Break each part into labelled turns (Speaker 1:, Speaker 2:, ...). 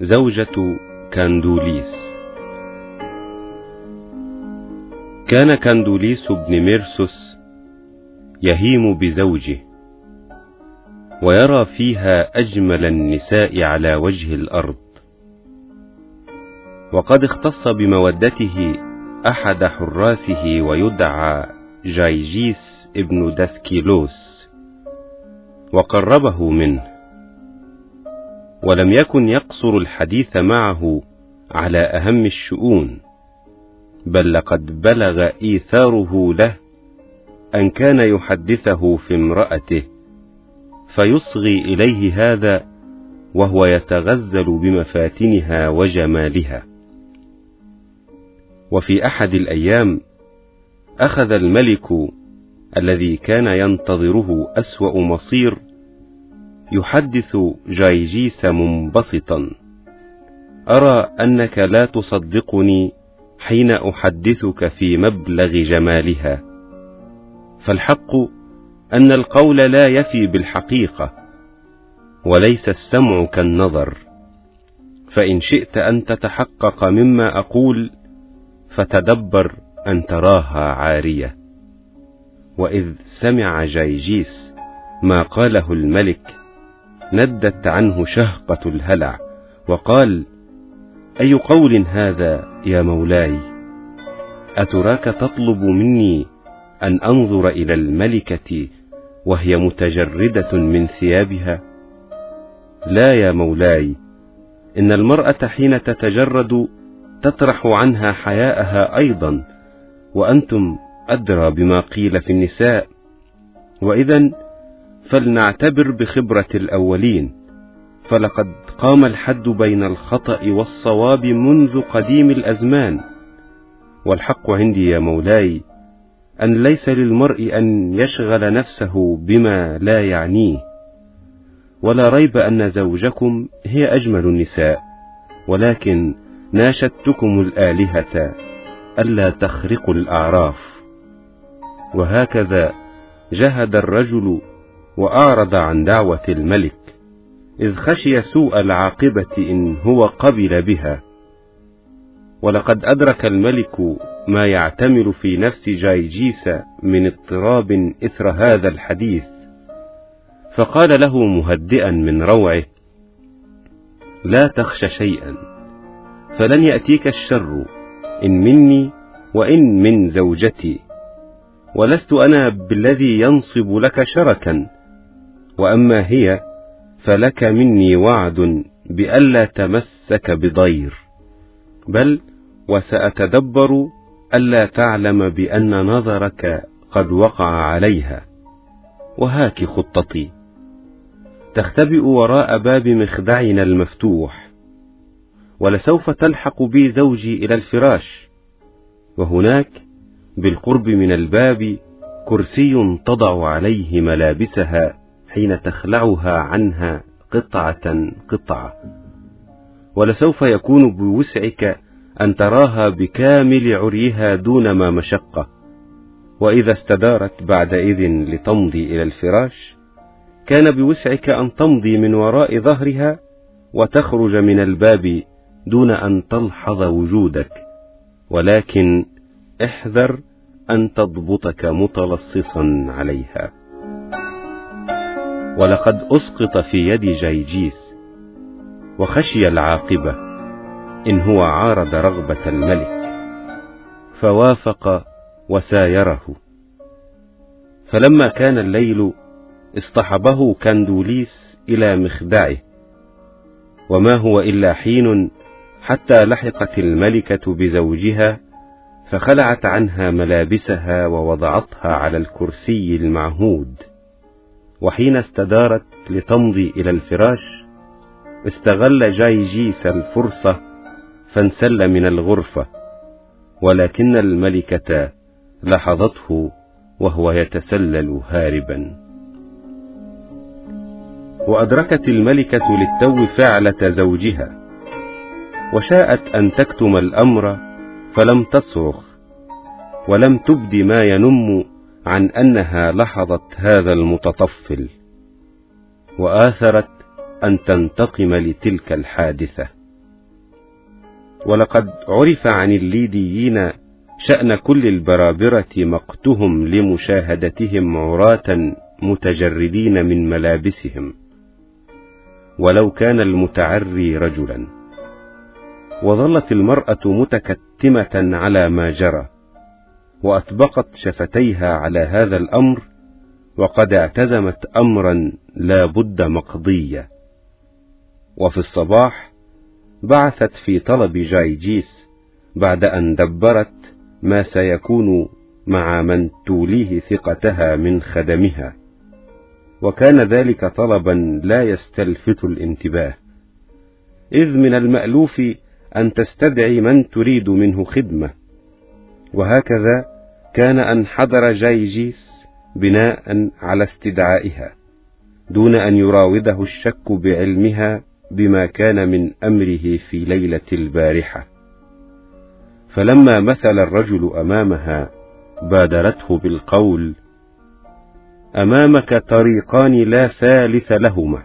Speaker 1: زوجة كاندوليس. كان كاندوليس بن ميرسوس يهيم بزوجه، ويرى فيها أجمل النساء على وجه الأرض، وقد اختص بمودته أحد حراسه ويدعى جايجيس ابن داسكيلوس، وقربه منه، ولم يكن يقصر الحديث معه على أهم الشؤون، بل لقد بلغ إيثاره له أن كان يحدثه في امرأته فيصغي إليه هذا وهو يتغزل بمفاتنها وجمالها. وفي أحد الأيام أخذ الملك الذي كان ينتظره أسوأ مصير يحدث جايجيس منبسطا: أرى أنك لا تصدقني حين أحدثك في مبلغ جمالها، فالحق أن القول لا يفي بالحقيقة، وليس السمع كالنظر، فإن شئت أن تتحقق مما أقول فتدبر أن تراها عارية. وإذ سمع جايجيس ما قاله الملك ندت عنه شهقة الهلع، وقال: أي قول هذا يا مولاي؟ أتراك تطلب مني أن أنظر إلى الملكة وهي متجردة من ثيابها؟ لا يا مولاي، إن المرأة حين تتجرد تطرح عنها حياءها أيضا، وأنتم أدرى بما قيل في النساء. وإذن فلنعتبر بخبرة الأولين، فلقد قام الحد بين الخطأ والصواب منذ قديم الأزمان. والحق عندي يا مولاي أن ليس للمرء أن يشغل نفسه بما لا يعنيه، ولا ريب أن زوجكم هي أجمل النساء، ولكن ناشدتكم الآلهة ألا تخرقوا الأعراف. وهكذا جهد الرجل وأعرض عن دعوة الملك، إذ خشي سوء العاقبة إن هو قبل بها. ولقد أدرك الملك ما يعتمل في نفس جايجيس من اضطراب إثر هذا الحديث، فقال له مهدئا من روعه: لا تخش شيئا، فلن يأتيك الشر إن مني وإن من زوجتي، ولست أنا بالذي ينصب لك شركا، وأما هي فلك مني وعد بألا تمسك بضير، بل وسأتدبر ألا تعلم بأن نظرك قد وقع عليها. وهاك خطتي: تختبئ وراء باب مخدعنا المفتوح، ولسوف تلحق بي زوجي إلى الفراش، وهناك بالقرب من الباب كرسي تضع عليه ملابسها حين تخلعها عنها قطعة قطعة، ولسوف يكون بوسعك أن تراها بكامل عريها دون ما مشقة. وإذا استدارت بعدئذ لتمضي إلى الفراش، كان بوسعك أن تمضي من وراء ظهرها وتخرج من الباب دون أن تلحظ وجودك، ولكن احذر أن تضبطك متلصصا عليها. ولقد أسقط في يد جايجيس، وخشي العاقبة إن هو عارض رغبة الملك، فوافق وسايره. فلما كان الليل اصطحبه كاندوليس إلى مخدعه، وما هو إلا حين حتى لحقت الملكة بزوجها، فخلعت عنها ملابسها ووضعتها على الكرسي المعهود. وحين استدارت لتمضي إلى الفراش، استغل جايجيس الفرصة فانسل من الغرفة، ولكن الملكة لاحظته وهو يتسلل هاربا. وأدركت الملكة للتو فعلة زوجها، وشاءت أن تكتم الأمر فلم تصرخ، ولم تبد ما ينم عن أنها لاحظت هذا المتطفل، وآثرت أن تنتقم لتلك الحادثة. ولقد عرف عن الليديين شأن كل البرابرة مقتهم لمشاهدتهم عراة متجردين من ملابسهم، ولو كان المتعري رجلا. وظلت المرأة متكتمة على ما جرى، وأطبقت شفتيها على هذا الأمر، وقد اعتزمت أمرا لا بد مقضيا. وفي الصباح بعثت في طلب جايجيس بعد أن دبرت ما سيكون مع من توليه ثقتها من خدمها، وكان ذلك طلبا لا يستلفت الانتباه، إذ من المألوف أن تستدعي من تريد منه خدمة. وهكذا كان أن حضر جايجيس بناء على استدعائها، دون أن يراوده الشك بعلمها بما كان من أمره في ليلة البارحة. فلما مثل الرجل أمامها بادرته بالقول: أمامك طريقان لا ثالث لهما،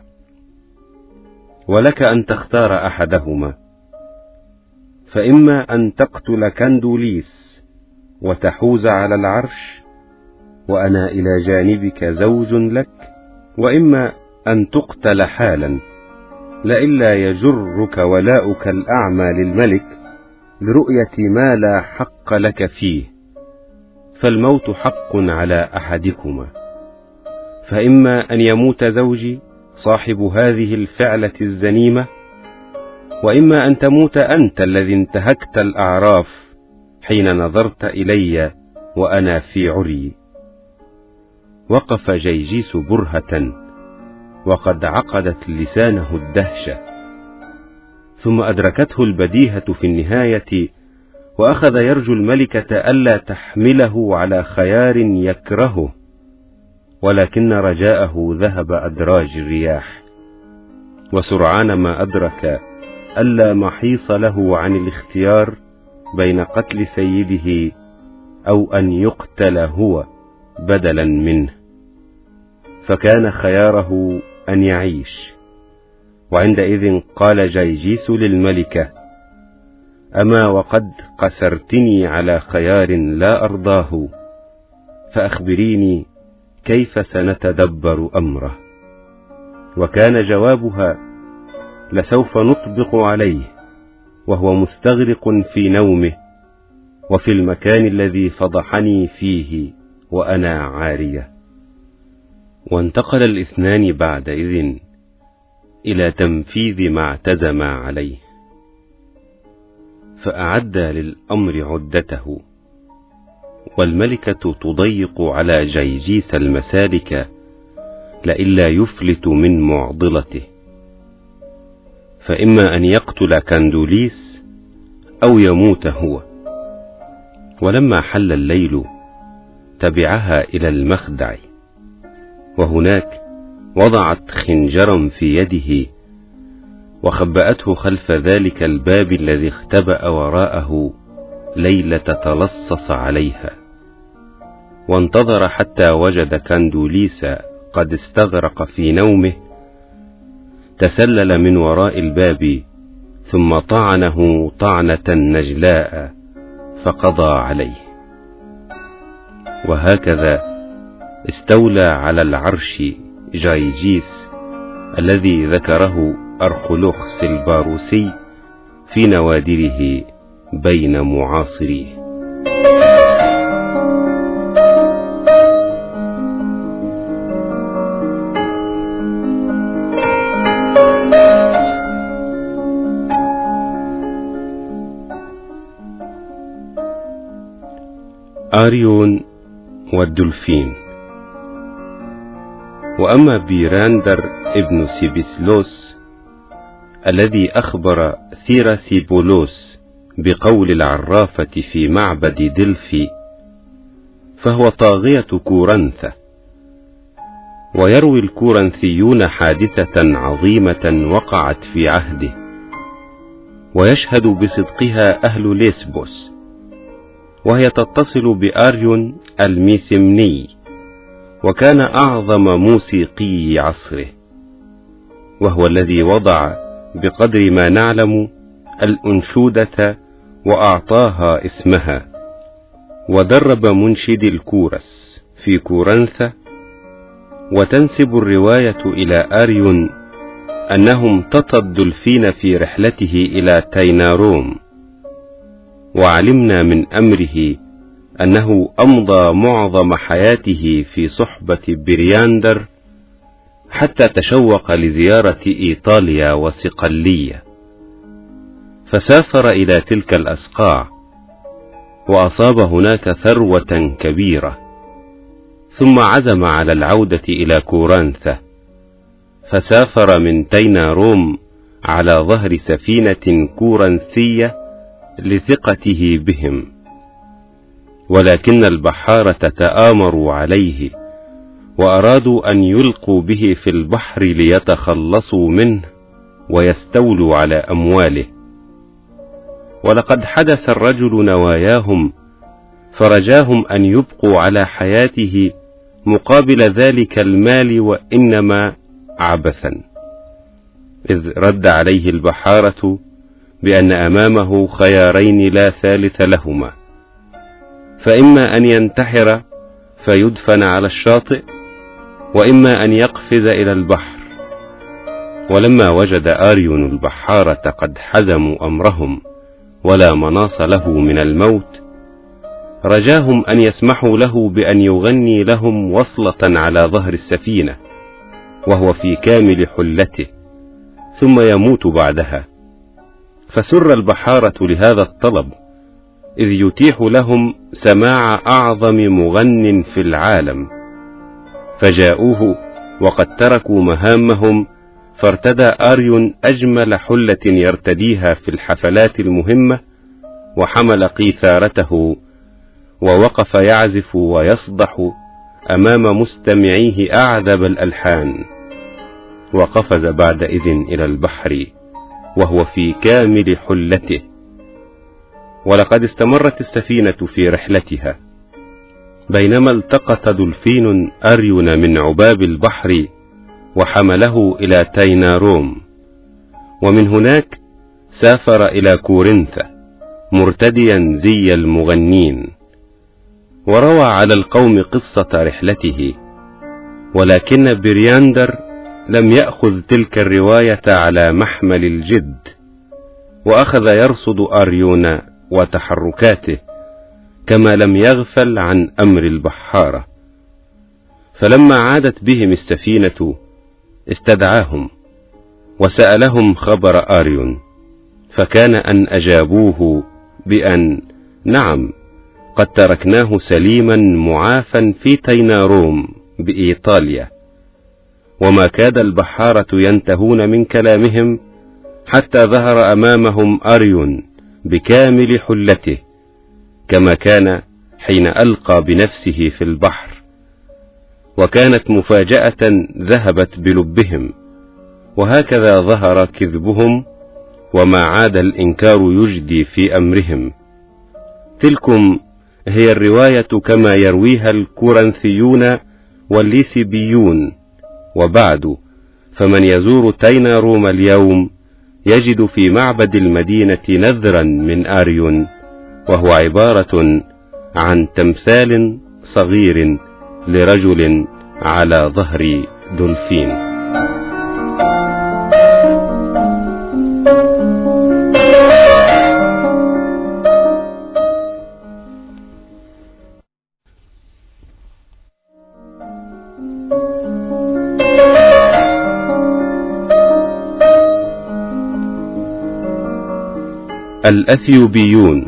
Speaker 1: ولك أن تختار أحدهما، فإما أن تقتل كندوليس وتحوز على العرش وأنا إلى جانبك زوج لك، وإما أن تقتل حالا، لئلا يجرك ولاؤك الأعمى للملك لرؤية ما لا حق لك فيه، فالموت حق على أحدكما، فإما أن يموت زوجي صاحب هذه الفعلة الزنيمة، وإما أن تموت أنت الذي انتهكت الأعراف حين نظرت إلي وأنا في عري. وقف جيجيس برهة وقد عقدت لسانه الدهشة، ثم أدركته البديهة في النهاية، وأخذ يرجو الملكة ألا تحمله على خيار يكرهه، ولكن رجاءه ذهب أدراج الرياح. وسرعان ما أدرك ألا محيص له عن الاختيار بين قتل سيده أو أن يقتل هو بدلا منه، فكان خياره أن يعيش. وعندئذ قال جيجيس للملكة: أما وقد قسرتني على خيار لا أرضاه، فأخبريني كيف سنتدبر أمره. وكان جوابها: لسوف نطبق عليه وهو مستغرق في نومه، وفي المكان الذي فضحني فيه وأنا عارية. وانتقل الاثنان بعدئذ إلى تنفيذ ما اعتزما عليه، فأعد للأمر عدته، والملكة تضيق على جيجيس المسالك لئلا يفلت من معضلته، فإما أن يقتل كندوليس أو يموت هو. ولما حل الليل تبعها إلى المخدع، وهناك وضعت خنجرا في يده وخبأته خلف ذلك الباب الذي اختبأ وراءه ليلة تلصص عليها، وانتظر حتى وجد كندوليس قد استغرق في نومه، تسلل من وراء الباب ثم طعنه طعنة نجلاء فقضى عليه. وهكذا استولى على العرش جايجيس الذي ذكره أرخلوخس الباروسي في نوادره بين معاصريه. آريون والدولفين. وأما بيراندر ابن سيبسلوس الذي أخبر ثيراسيبولوس بقول العرافة في معبد دلفي، فهو طاغية كورنثة. ويروي الكورنثيون حادثة عظيمة وقعت في عهده، ويشهد بصدقها أهل ليسبوس، وهي تتصل بآريون الميسمني، وكان أعظم موسيقي عصره، وهو الذي وضع بقدر ما نعلم الأنشودة وأعطاها اسمها، ودرب منشدي الكورس في كورنثة. وتنسب الرواية إلى أريون أنه امتطى الدلفين في رحلته إلى تايناروم، وعلمنا من أمره أنه أمضى معظم حياته في صحبة برياندر حتى تشوق لزيارة إيطاليا وصقلية، فسافر إلى تلك الأصقاع وأصاب هناك ثروة كبيرة، ثم عزم على العودة إلى كورنثة، فسافر من تايناروم على ظهر سفينة كورنثية لثقته بهم، ولكن البحارة تآمروا عليه وأرادوا أن يلقوا به في البحر ليتخلصوا منه ويستولوا على أمواله. ولقد حدث الرجل نواياهم، فرجاهم أن يبقوا على حياته مقابل ذلك المال، وإنما عبثا، إذ رد عليه البحارة بأن أمامه خيارين لا ثالث لهما، فإما أن ينتحر فيدفن على الشاطئ، وإما أن يقفز إلى البحر. ولما وجد أريون البحارة قد حزموا أمرهم ولا مناص له من الموت، رجاهم أن يسمحوا له بأن يغني لهم وصلة على ظهر السفينة وهو في كامل حلته، ثم يموت بعدها. فسر البحارة لهذا الطلب، إذ يتيح لهم سماع أعظم مغن في العالم، فجاءوه وقد تركوا مهامهم، فارتدى أريون أجمل حلة يرتديها في الحفلات المهمة، وحمل قيثارته ووقف يعزف ويصدح أمام مستمعيه أعذب الألحان، وقفز بعدئذ إلى البحر وهو في كامل حلته. ولقد استمرت السفينة في رحلتها، بينما التقط دلفين أريون من عباب البحر وحمله إلى تايناروم، ومن هناك سافر إلى كورنثة مرتديا زي المغنين، وروى على القوم قصة رحلته. ولكن برياندر لم يأخذ تلك الرواية على محمل الجد، وأخذ يرصد أريون وتحركاته، كما لم يغفل عن أمر البحارة. فلما عادت بهم السفينة استدعاهم وسألهم خبر أريون، فكان أن أجابوه بأن نعم، قد تركناه سليما معافا في تايناروم بإيطاليا. وما كاد البحارة ينتهون من كلامهم حتى ظهر أمامهم أريون بكامل حلته، كما كان حين ألقى بنفسه في البحر. وكانت مفاجأة ذهبت بلبهم، وهكذا ظهر كذبهم، وما عاد الإنكار يجدي في أمرهم. تلكم هي الرواية كما يرويها الكورنثيون والليسيبيون. وبعد، فمن يزور تايناروم اليوم يجد في معبد المدينة نذرا من أريون، وهو عبارة عن تمثال صغير لرجل على ظهر دولفين. الأثيوبيون.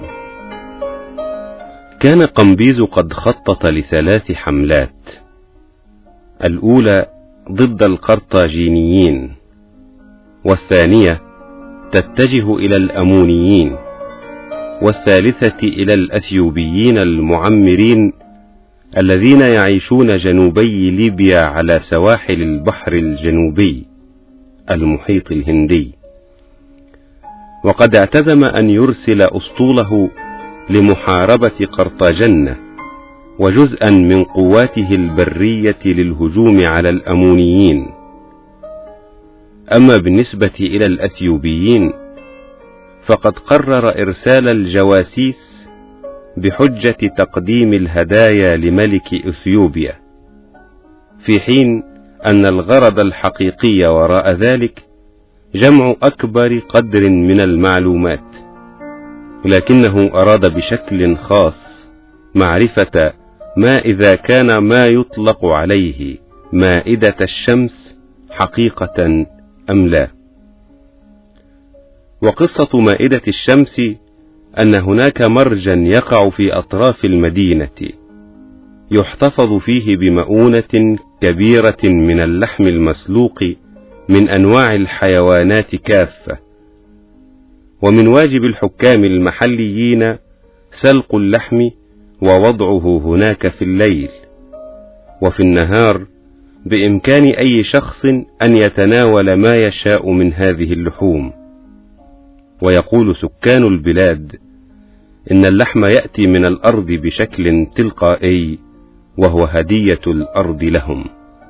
Speaker 1: كان قمبيز قد خطط ل3 حملات، الأولى ضد القرطاجينيين، والثانية تتجه إلى الأمونيين، والثالثة إلى الأثيوبيين المعمرين الذين يعيشون جنوبي ليبيا على سواحل البحر الجنوبي المحيط الهندي. وقد اعتزم أن يرسل أسطوله لمحاربة قرطاجنة وجزءا من قواته البرية للهجوم على الأمونيين. أما بالنسبة إلى الأثيوبيين فقد قرر إرسال الجواسيس بحجة تقديم الهدايا لملك إثيوبيا، في حين أن الغرض الحقيقي وراء ذلك جمع أكبر قدر من المعلومات، لكنه أراد بشكل خاص معرفة ما إذا كان ما يطلق عليه مائدة الشمس حقيقة أم لا. وقصة مائدة الشمس أن هناك مرجا يقع في أطراف المدينة يحتفظ فيه بمؤونة كبيرة من اللحم المسلوق من أنواع الحيوانات كافة، ومن واجب الحكام المحليين سلق اللحم ووضعه هناك في الليل، وفي النهار بإمكان أي شخص أن يتناول ما يشاء من هذه اللحوم. ويقول سكان البلاد إن اللحم يأتي من الأرض بشكل تلقائي، وهو هدية الأرض لهم.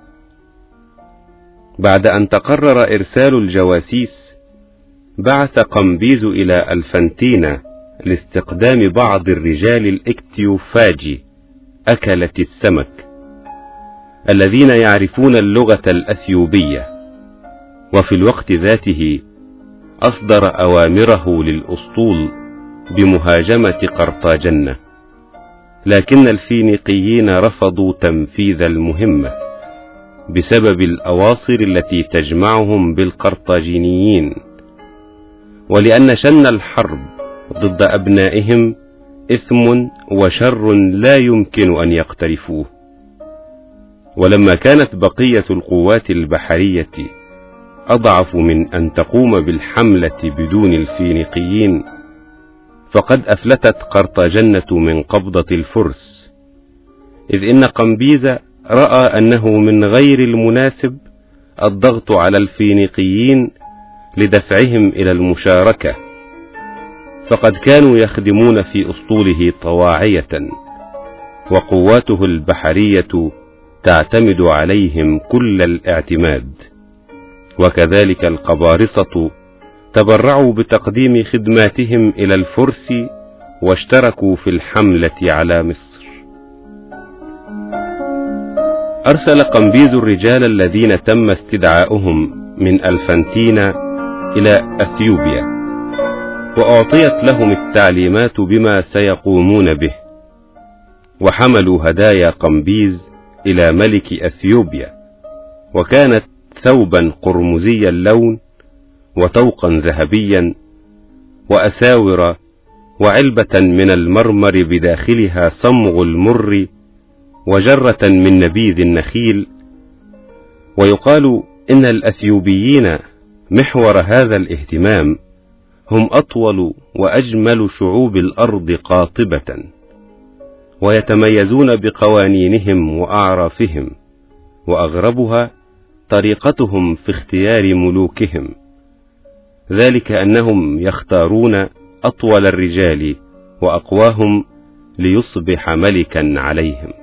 Speaker 1: بعد أن تقرر إرسال الجواسيس، بعث قمبيز إلى ألفنتينا لاستقدام بعض الرجال الإكتيوفاجي أكلة السمك الذين يعرفون اللغة الأثيوبية، وفي الوقت ذاته أصدر أوامره للأسطول بمهاجمة قرطاجنة، لكن الفينيقيين رفضوا تنفيذ المهمة بسبب الأواصر التي تجمعهم بالقرطاجينيين، ولأن شن الحرب ضد أبنائهم إثم وشر لا يمكن أن يقترفوه. ولما كانت بقية القوات البحرية أضعف من أن تقوم بالحملة بدون الفينيقيين، فقد أفلتت قرطاجنة من قبضة الفرس، إذ إن قمبيز رأى أنه من غير المناسب الضغط على الفينيقيين لدفعهم إلى المشاركة، فقد كانوا يخدمون في أسطوله طواعية، وقواته البحرية تعتمد عليهم كل الاعتماد. وكذلك القبارصة تبرعوا بتقديم خدماتهم إلى الفرس واشتركوا في الحملة على مصر. أرسل قمبيز الرجال الذين تم استدعاؤهم من ألفنتينا إلى أثيوبيا، وأعطيت لهم التعليمات بما سيقومون به، وحملوا هدايا قمبيز إلى ملك أثيوبيا، وكانت ثوبا قرمزي اللون وطوقا ذهبيا وأساور وعلبة من المرمر بداخلها صمغ المر وجرة من نبيذ النخيل. ويقال إن الأثيوبيين محور هذا الاهتمام هم أطول وأجمل شعوب الأرض قاطبة، ويتميزون بقوانينهم وأعرافهم، وأغربها طريقتهم في اختيار ملوكهم، ذلك أنهم يختارون أطول الرجال وأقواهم ليصبح ملكا عليهم.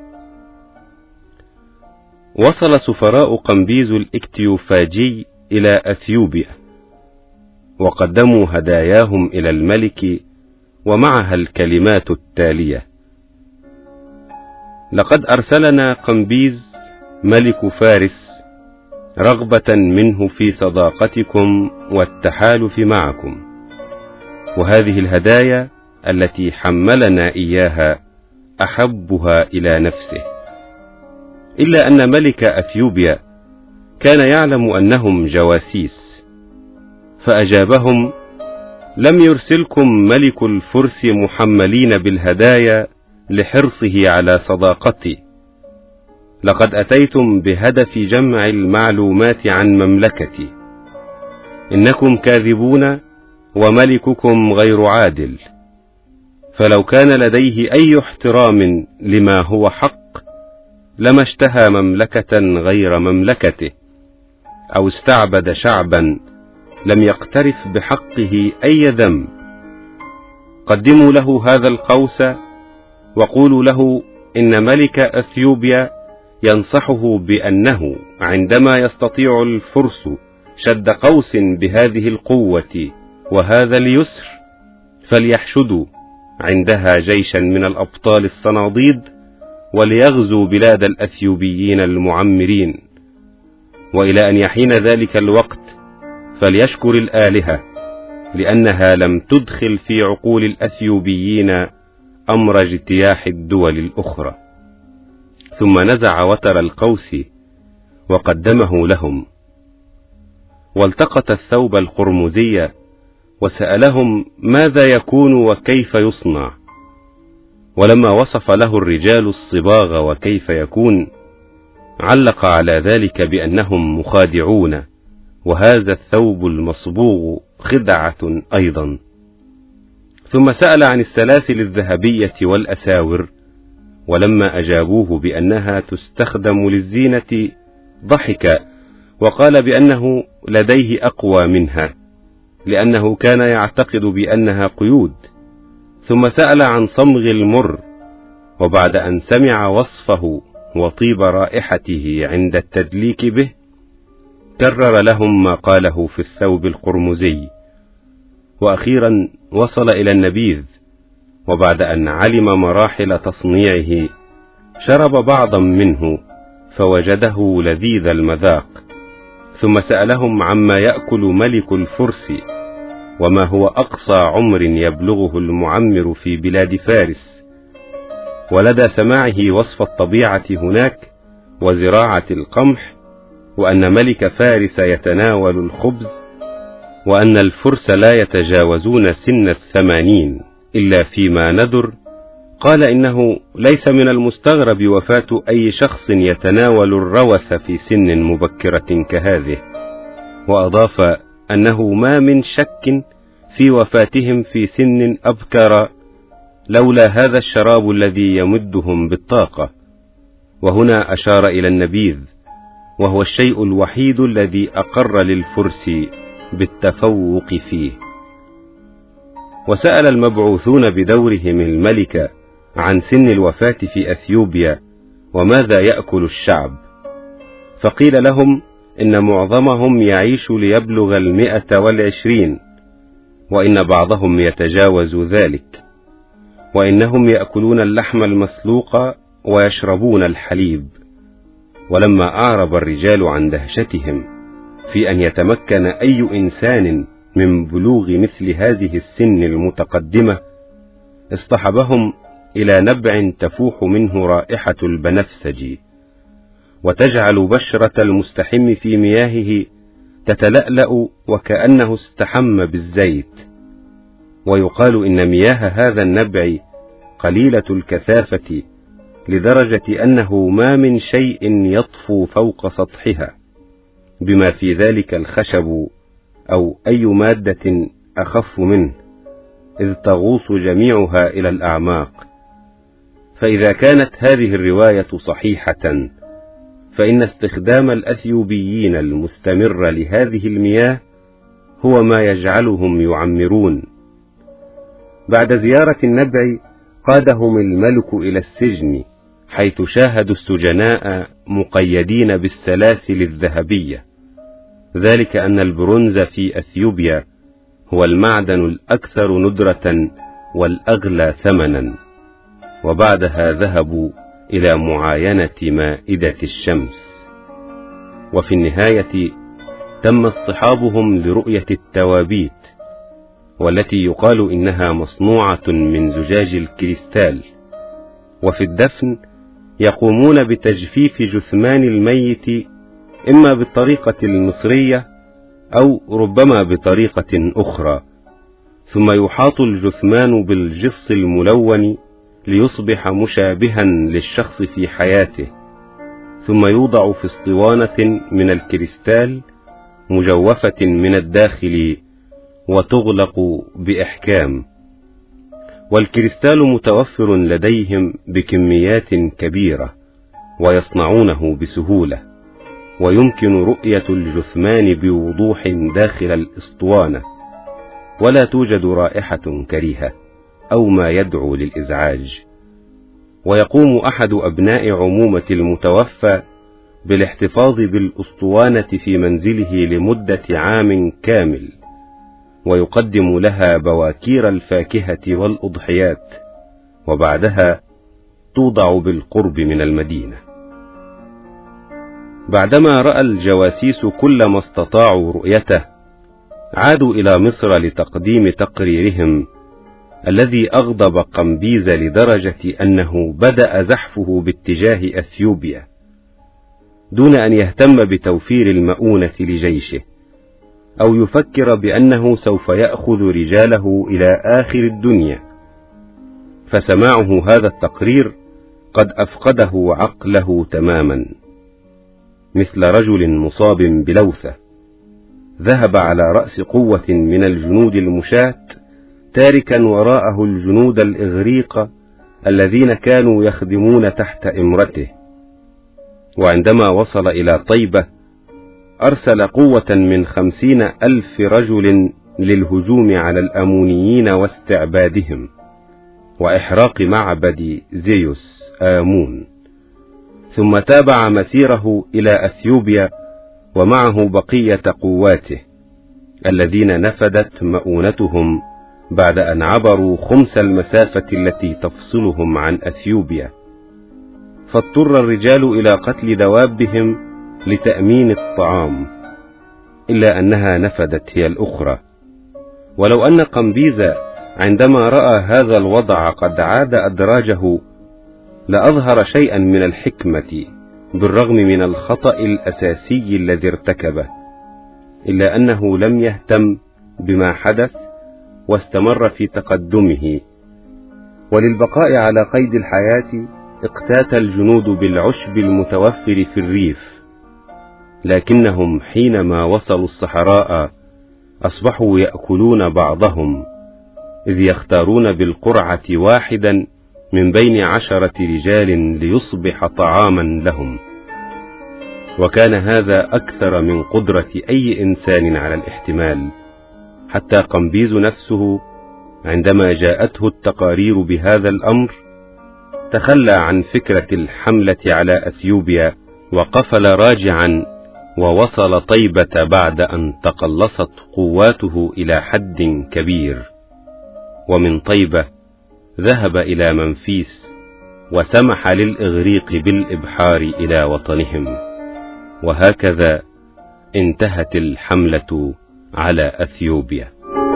Speaker 1: وصل سفراء قمبيز الإكتيوفاجي إلى أثيوبيا، وقدموا هداياهم إلى الملك، ومعها الكلمات التالية: لقد أرسلنا قمبيز ملك فارس رغبة منه في صداقتكم والتحالف معكم، وهذه الهدايا التي حملنا إياها أحبها إلى نفسه، إلا أن ملك أثيوبيا كان يعلم أنهم جواسيس، فأجابهم: لم يرسلكم ملك الفرس محملين بالهدايا لحرصه على صداقتي، لقد أتيتم بهدف جمع المعلومات عن مملكتي، إنكم كاذبون وملككم غير عادل، فلو كان لديه أي احترام لما هو حق لما اشتهى مملكة غير مملكته، أو استعبد شعبا لم يقترف بحقه أي ذنب. قدموا له هذا القوس وقولوا له إن ملك أثيوبيا ينصحه بأنه عندما يستطيع الفرس شد قوس بهذه القوة وهذا اليسر فليحشدوا عندها جيشا من الأبطال الصناديد وليغزوا بلاد الأثيوبيين المعمرين، وإلى أن يحين ذلك الوقت فليشكر الآلهة لأنها لم تدخل في عقول الأثيوبيين أمر اجتياح الدول الأخرى. ثم نزع وتر القوس وقدمه لهم، والتقط الثوب القرمزي وسألهم ماذا يكون وكيف يصنع. ولما وصف له الرجال الصباغ وكيف يكون علق على ذلك بأنهم مخادعون، وهذا الثوب المصبوغ خدعة أيضا. ثم سأل عن السلاسل الذهبية والأساور، ولما أجابوه بأنها تستخدم للزينة ضحك وقال بأنه لديه أقوى منها، لأنه كان يعتقد بأنها قيود. ثم سأل عن صمغ المر، وبعد أن سمع وصفه وطيب رائحته عند التدليك به كرر لهم ما قاله في الثوب القرمزي. وأخيرا وصل إلى النبيذ، وبعد أن علم مراحل تصنيعه شرب بعضا منه فوجده لذيذ المذاق. ثم سألهم عما يأكل ملك الفرس، وما هو أقصى عمر يبلغه المعمر في بلاد فارس. ولدى سماعه وصف الطبيعة هناك وزراعة القمح، وأن ملك فارس يتناول الخبز، وأن الفرس لا يتجاوزون سن 80 إلا فيما نذر، قال إنه ليس من المستغرب وفاة أي شخص يتناول الروث في سن مبكرة كهذه. وأضاف أنه ما من شك في وفاتهم في سن أبكر لولا هذا الشراب الذي يمدهم بالطاقة. وهنا أشار إلى النبيذ، وهو الشيء الوحيد الذي أقر للفرس بالتفوق فيه. وسأل المبعوثون بدورهم الملك عن سن الوفاة في أثيوبيا وماذا يأكل الشعب، فقيل لهم إن معظمهم يعيش ليبلغ 120، وإن بعضهم يتجاوز ذلك، وإنهم يأكلون اللحم المسلوق ويشربون الحليب. ولما أعرب الرجال عن دهشتهم في أن يتمكن أي إنسان من بلوغ مثل هذه السن المتقدمة اصطحبهم إلى نبع تفوح منه رائحة البنفسج، وتجعل بشرة المستحم في مياهه تتلألأ وكأنه استحم بالزيت. ويقال إن مياه هذا النبع قليلة الكثافة لدرجة أنه ما من شيء يطفو فوق سطحها، بما في ذلك الخشب أو أي مادة أخف منه، إذ تغوص جميعها إلى الأعماق. فإذا كانت هذه الرواية صحيحة فإن استخدام الأثيوبيين المستمر لهذه المياه هو ما يجعلهم يعمرون. بعد زيارة النبع قادهم الملك إلى السجن، حيث شاهدوا السجناء مقيدين بالسلاسل الذهبية، ذلك أن البرونز في أثيوبيا هو المعدن الأكثر ندرة والأغلى ثمنا. وبعدها ذهبوا إلى معاينة مائدة الشمس. وفي النهاية تم اصطحابهم لرؤية التوابيت، والتي يقال إنها مصنوعة من زجاج الكريستال. وفي الدفن يقومون بتجفيف جثمان الميت إما بالطريقة المصرية أو ربما بطريقة أخرى، ثم يحاط الجثمان بالجص الملون ليصبح مشابها للشخص في حياته، ثم يوضع في اسطوانة من الكريستال مجوفة من الداخل وتغلق بإحكام. والكريستال متوفر لديهم بكميات كبيرة ويصنعونه بسهولة، ويمكن رؤية الجثمان بوضوح داخل الاسطوانة، ولا توجد رائحة كريهة أو ما يدعو للإزعاج. ويقوم أحد أبناء عمومة المتوفى بالاحتفاظ بالأسطوانة في منزله لمدة عام كامل، ويقدم لها بواكير الفاكهة والأضحيات، وبعدها توضع بالقرب من المدينة. بعدما رأى الجواسيس كل ما استطاعوا رؤيته، عادوا إلى مصر لتقديم تقريرهم الذي أغضب قمبيز لدرجة أنه بدأ زحفه باتجاه أثيوبيا دون أن يهتم بتوفير المؤونة لجيشه، أو يفكر بأنه سوف يأخذ رجاله إلى آخر الدنيا. فسماعه هذا التقرير قد أفقده عقله تماما، مثل رجل مصاب بلوثة ذهب على رأس قوة من الجنود المشاة، تاركا وراءه الجنود الإغريق الذين كانوا يخدمون تحت إمرته. وعندما وصل إلى طيبة أرسل قوة من 50,000 رجل للهجوم على الأمونيين واستعبادهم وإحراق معبد زيوس آمون، ثم تابع مسيره إلى أثيوبيا ومعه بقية قواته الذين نفدت مؤونتهم بعد أن عبروا خمس المسافة التي تفصلهم عن أثيوبيا. فاضطر الرجال إلى قتل دوابهم لتأمين الطعام، إلا أنها نفدت هي الأخرى. ولو أن قمبيز عندما رأى هذا الوضع قد عاد أدراجه لأظهر شيئا من الحكمة بالرغم من الخطأ الأساسي الذي ارتكبه، إلا أنه لم يهتم بما حدث واستمر في تقدمه. وللبقاء على قيد الحياة اقتات الجنود بالعشب المتوفر في الريف، لكنهم حينما وصلوا الصحراء أصبحوا يأكلون بعضهم، إذ يختارون بالقرعة واحدا من بين 10 رجال ليصبح طعاما لهم. وكان هذا أكثر من قدرة أي إنسان على الاحتمال، حتى قمبيز نفسه عندما جاءته التقارير بهذا الأمر تخلى عن فكرة الحملة على أثيوبيا وقفل راجعا، ووصل طيبة بعد أن تقلصت قواته إلى حد كبير. ومن طيبة ذهب إلى منفيس وسمح للإغريق بالإبحار إلى وطنهم. وهكذا انتهت الحملة على أثيوبيا.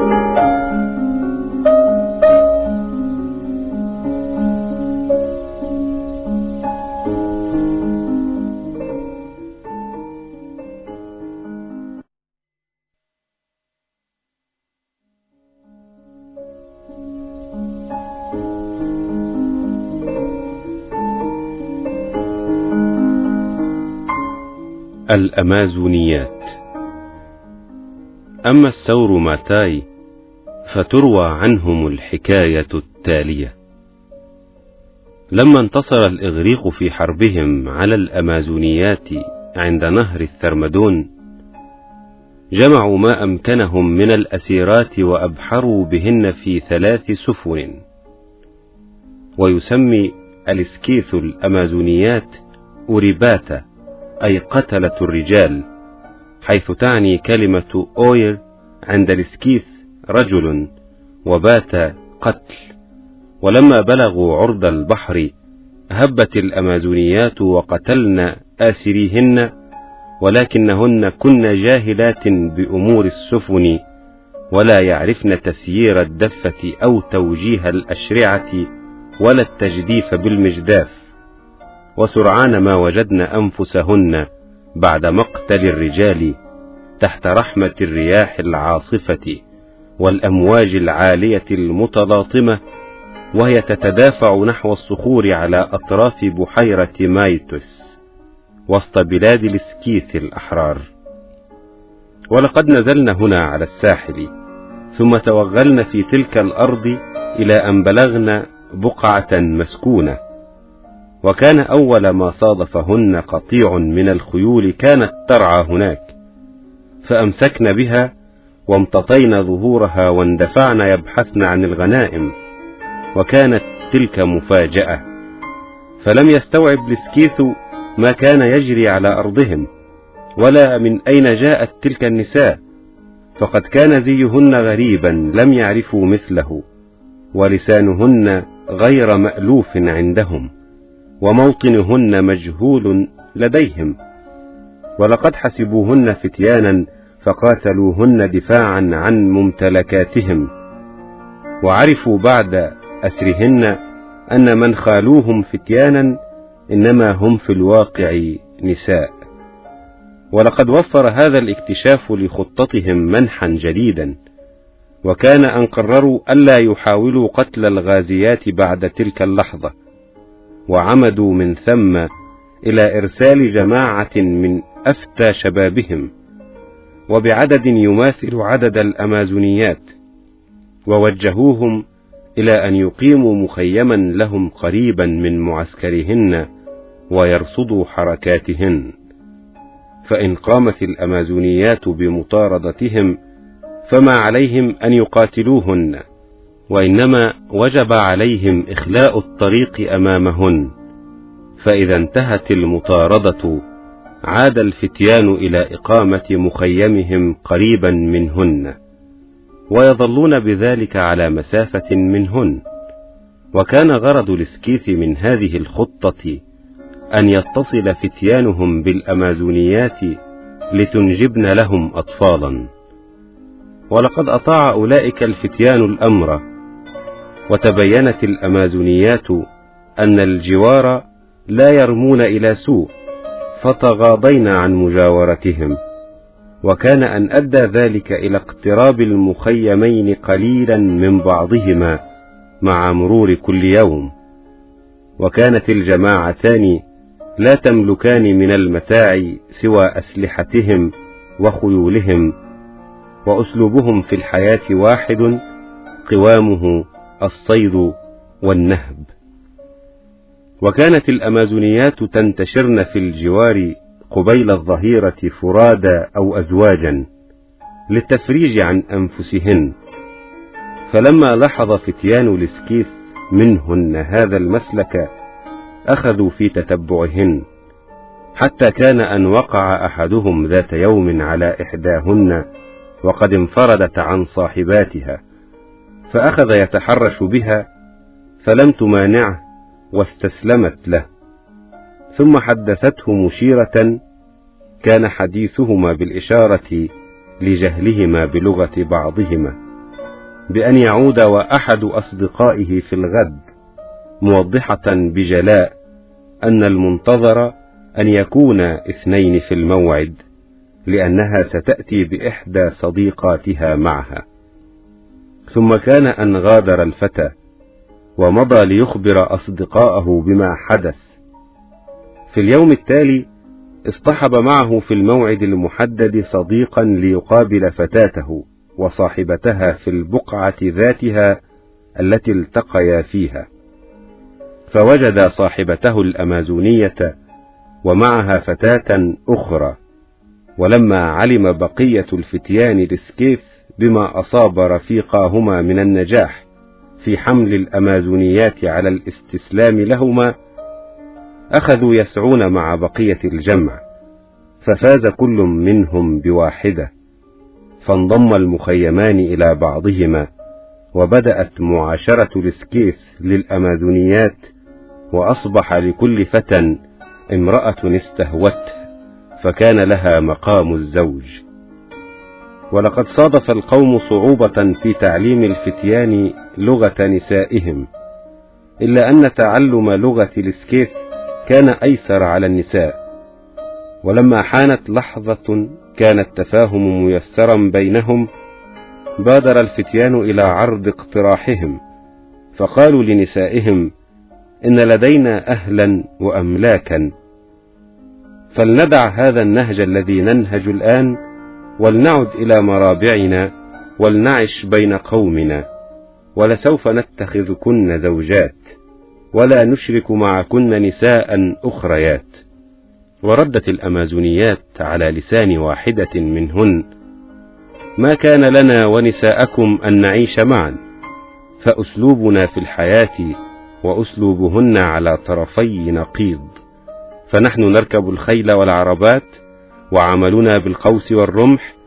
Speaker 1: الأمازونيات. أما السور ماتاي فتروى عنهم الحكاية التالية: لما انتصر الإغريق في حربهم على الأمازونيات عند نهر الثرمدون، جمعوا ما أمكنهم من الأسيرات وأبحروا بهن في 3 سفن. ويسمي الإسكيث الأمازونيات أوريباتا، أي قتلة الرجال، حيث تعني كلمة أوير عند الإسكيث رجل وبات قتل. ولما بلغوا عرض البحر هبت الأمازونيات وقتلن آسريهن، ولكنهن كن جاهلات بأمور السفن، ولا يعرفن تسيير الدفة أو توجيه الأشرعة ولا التجديف بالمجداف. وسرعان ما وجدن أنفسهن بعد مقتل الرجال تحت رحمة الرياح العاصفة والأمواج العالية المتلاطمة، وهي تتدافع نحو الصخور على أطراف بحيرة مايتوس وسط بلاد الإسكيث الأحرار. ولقد نزلنا هنا على الساحل، ثم توغلنا في تلك الأرض إلى أن بلغنا بقعة مسكونة، وكان أول ما صادفهن قطيع من الخيول كانت ترعى هناك، فأمسكن بها وامتطينا ظهورها واندفعن يبحثن عن الغنائم. وكانت تلك مفاجأة، فلم يستوعب الإسكيث ما كان يجري على أرضهم، ولا من أين جاءت تلك النساء، فقد كان زيهن غريبا لم يعرفوا مثله، ولسانهن غير مألوف عندهم، وموطنهن مجهول لديهم. ولقد حسبوهن فتيانا فقاتلوهن دفاعا عن ممتلكاتهم، وعرفوا بعد أسرهن أن من خالوهم فتيانا إنما هم في الواقع نساء. ولقد وفر هذا الاكتشاف لخطتهم منحا جديدا، وكان أن قرروا ألا يحاولوا قتل الغازيات بعد تلك اللحظة، وعمدوا من ثم إلى إرسال جماعة من أفتى شبابهم وبعدد يماثل عدد الأمازونيات، ووجهوهم إلى أن يقيموا مخيما لهم قريبا من معسكرهن ويرصدوا حركاتهن. فإن قامت الأمازونيات بمطاردتهم فما عليهم أن يقاتلوهن، وإنما وجب عليهم إخلاء الطريق أمامهن. فإذا انتهت المطاردة عاد الفتيان إلى إقامة مخيمهم قريبا منهن، ويظلون بذلك على مسافة منهن. وكان غرض الإسكيث من هذه الخطة أن يتصل فتيانهم بالأمازونيات لتنجبن لهم أطفالا. ولقد أطاع أولئك الفتيان الأمر، وتبينت الأمازونيات أن الجوار لا يرمون إلى سوء، فتغاضين عن مجاورتهم. وكان أن أدى ذلك إلى اقتراب المخيمين قليلا من بعضهما مع مرور كل يوم. وكانت الجماعتان لا تملكان من المتاع سوى أسلحتهم وخيولهم، وأسلوبهم في الحياة واحد، قوامه الصيد والنهب. وكانت الأمازونيات تنتشرن في الجوار قبيل الظهيرة فرادا أو أزواجا للتفريج عن أنفسهن. فلما لاحظ فتيان الإسكيث منهن هذا المسلك أخذوا في تتبعهن، حتى كان أن وقع أحدهم ذات يوم على إحداهن وقد انفردت عن صاحباتها، فأخذ يتحرش بها فلم تمانعه واستسلمت له. ثم حدثته مشيرة كان حديثهما بالإشارة لجهلهما بلغة بعضهما بأن يعود وأحد أصدقائه في الغد، موضحة بجلاء أن المنتظر أن يكون اثنين في الموعد، لأنها ستأتي بإحدى صديقاتها معها. ثم كان أن غادر الفتى ومضى ليخبر أصدقاءه بما حدث. في اليوم التالي اصطحب معه في الموعد المحدد صديقا ليقابل فتاته وصاحبتها في البقعة ذاتها التي التقيا فيها، فوجد صاحبته الأمازونية ومعها فتاة أخرى. ولما علم بقية الفتيان الإسكيث بما أصاب رفيقاهما من النجاح في حمل الأمازونيات على الاستسلام لهما، أخذوا يسعون مع بقية الجمع، ففاز كل منهم بواحدة، فانضم المخيمان إلى بعضهما، وبدأت معاشرة الإسكيث للأمازونيات، وأصبح لكل فتى امرأة استهوته، فكان لها مقام الزوج. ولقد صادف القوم صعوبة في تعليم الفتيان لغة نسائهم، إلا أن تعلم لغة الإسكيث كان أيسر على النساء. ولما حانت لحظة كان التفاهم ميسرا بينهم، بادر الفتيان إلى عرض اقتراحهم، فقالوا لنسائهم: إن لدينا أهلا وأملاكا، فلندع هذا النهج الذي ننهج الآن، ولنعد إلى مرابعنا ولنعش بين قومنا، ولسوف نتخذكن زوجات، ولا نشرك معكن نساء أخريات. وردت الأمازونيات على لسان واحدة منهن: ما كان لنا ونساءكم أن نعيش معا، فأسلوبنا في الحياة وأسلوبهن على طرفي نقيض، فنحن نركب الخيل والعربات، وعملنا بالقوس والرمح،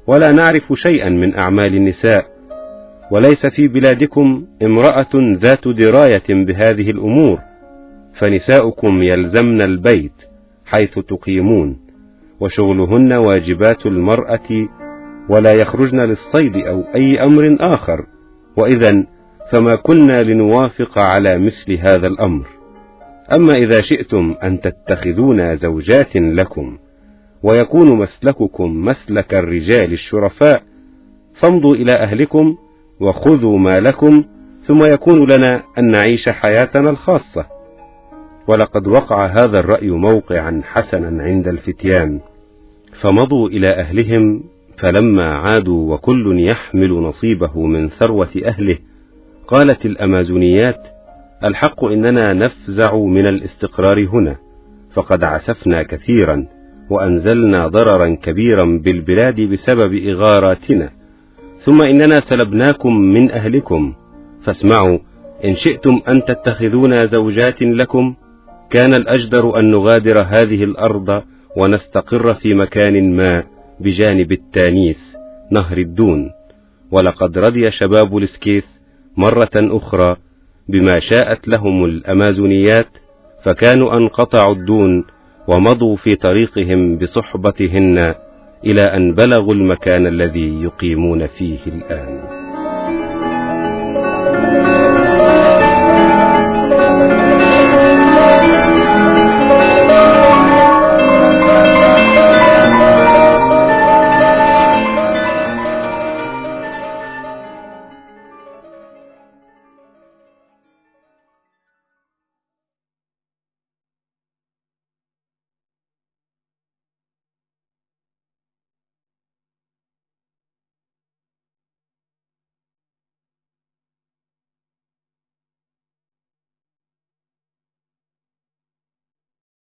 Speaker 1: ولا نعرف شيئا من أعمال النساء، وليس في بلادكم امرأة ذات دراية بهذه الأمور، فنساؤكم يلزمن البيت حيث تقيمون، وشغلهن واجبات المرأة، ولا يخرجن للصيد أو أي أمر آخر، وإذا فما كنا لنوافق على مثل هذا الأمر. أما إذا شئتم أن تتخذون زوجات لكم ويكون مسلككم مسلك الرجال الشرفاء، فامضوا إلى أهلكم وخذوا ما لكم، ثم يكون لنا أن نعيش حياتنا الخاصة. ولقد وقع هذا الرأي موقعا حسنا عند الفتيان، فمضوا إلى أهلهم، فلما عادوا وكل يحمل نصيبه من ثروة أهله، قالت الأمازونيات: الحق إننا نفزع من الاستقرار هنا، فقد عسفنا كثيرا وأنزلنا ضررا كبيرا بالبلاد بسبب إغاراتنا، ثم إننا سلبناكم من أهلكم، فاسمعوا إن شئتم أن تتخذون زوجات لكم، كان الأجدر أن نغادر هذه الأرض ونستقر في مكان ما بجانب التانيث نهر الدون. ولقد رضي شباب السكيث مرة أخرى بما شاءت لهم الأمازونيات، فكانوا انقطعوا الدون ومضوا في طريقهم بصحبتهن إلى أن بلغوا المكان الذي يقيمون فيه الآن.